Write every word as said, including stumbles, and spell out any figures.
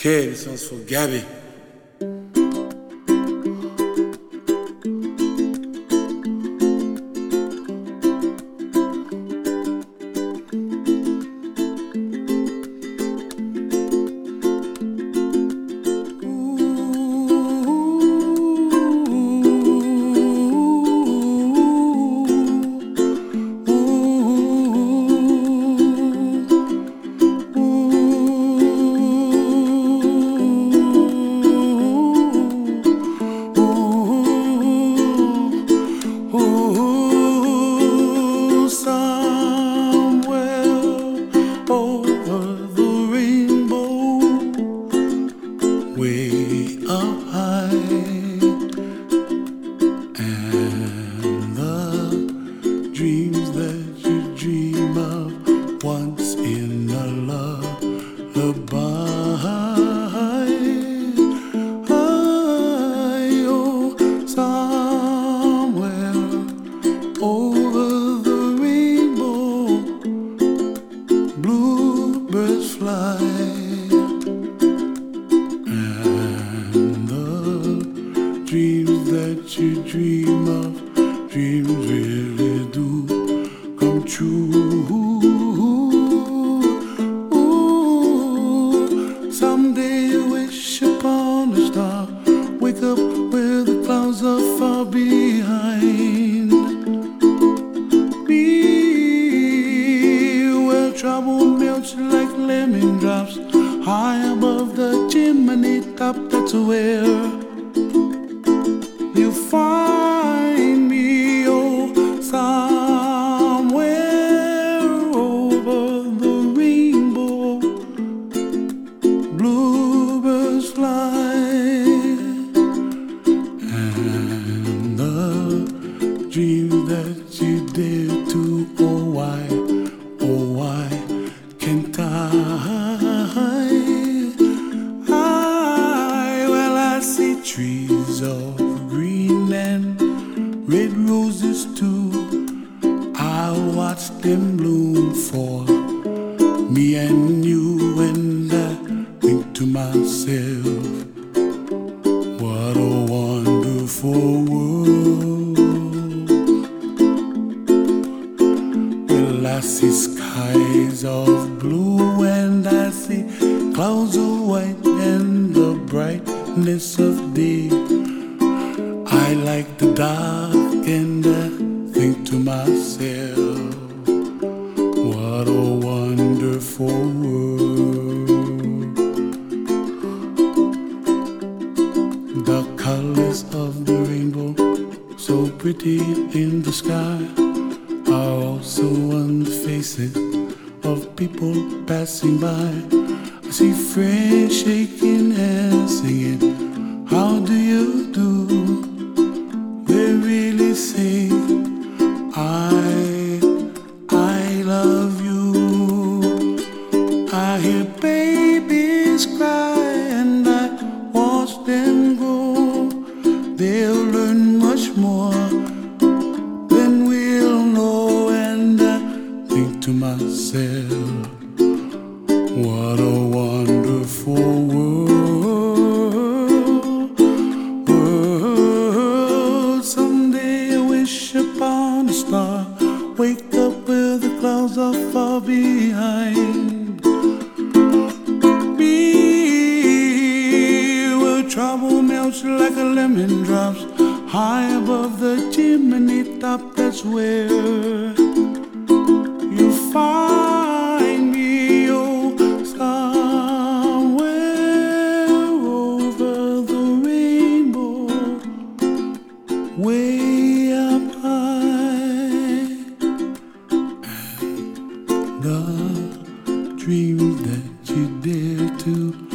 Okay, this one's for Gabby. Way up high, and the dreams that you dream of once in a lullaby. I, oh, somewhere over the rainbow, bluebirds fly. Dreams that you dream of, dreams really do come true. Ooh, someday you wish upon a star, wake up where the clouds are far behind me, where trouble melts like lemon drops, high above the chimney top. That's where you find me, oh, somewhere over the rainbow, bluebirds fly, and the dreams that you dare to, oh why, oh why can't I? I, well, I see trees of green and red roses too. I watch them bloom for me and you, and I think to myself, what a wonderful world. Well, I see skies of blue and I see clouds of white and the brightness of day. I like the dark and I think to myself, what a wonderful world. The colors of the rainbow, so pretty in the sky, are also on the faces of people passing by. I see friends shaking hands singing, how do you do? They really say, I, I love you. I hear babies cry and I watch them grow. They'll learn much more than we'll know, and I think to myself, what a wonderful world. Upon a star, wake up where the clouds are far behind me, where trouble melts like a lemon drops, high above the chimney top. That's where you find me, oh, somewhere over the rainbow, way up the dreams that you dare to